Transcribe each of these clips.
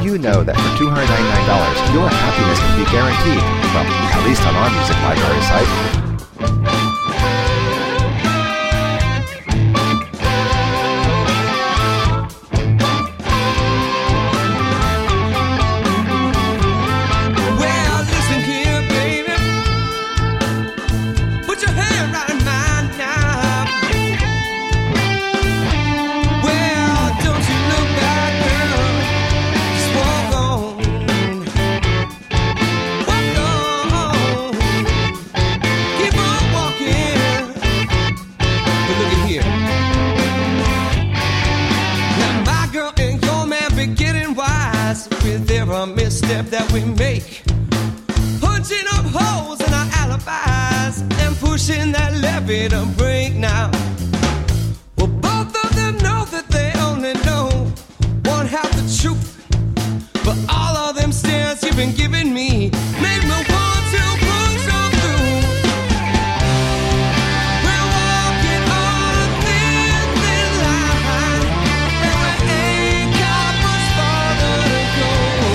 you know that for $299, your happiness can be guaranteed? Well, at least on our music library site. Misstep that we make, punching up holes in our alibis and pushing that levee to break now. Well, both of them know that they only know one half the truth, but all of them stares you've been giving me make me want to push on through. We're walking on a thin, thin line, and we ain't got much farther to go.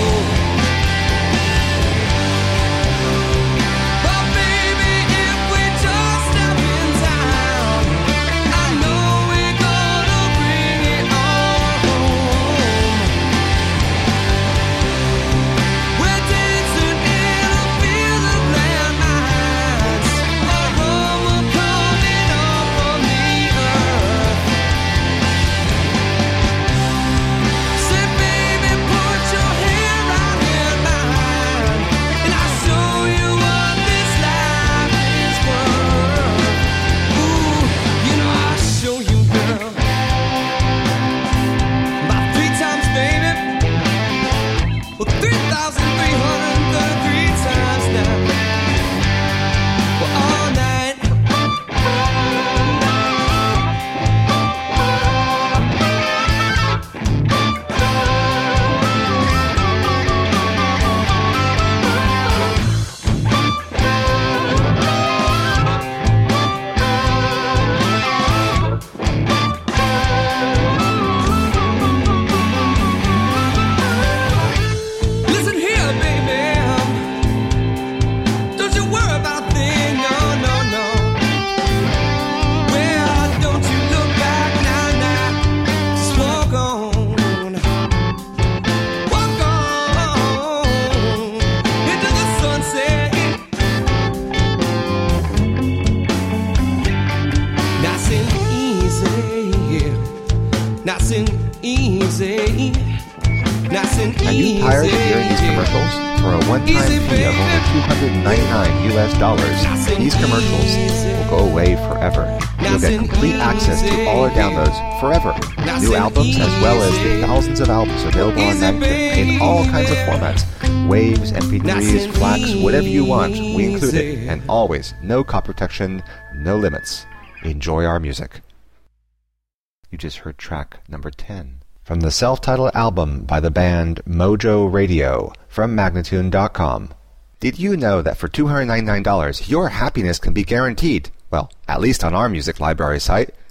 Are you tired of hearing these commercials? For a one-time fee of only $299, these commercials will go away forever. You'll get complete access to all our downloads forever. New albums as well as the thousands of albums available on Magneton in all kinds of formats. Waves, MP3s, FLACs, whatever you want, we include it. And always, no copy protection, no limits. Enjoy our music. You just heard track number 10. From the self-titled album by the band Mojo Radio from Magnatune.com. Did you know that for $299, your happiness can be guaranteed? Well, at least on our music library site.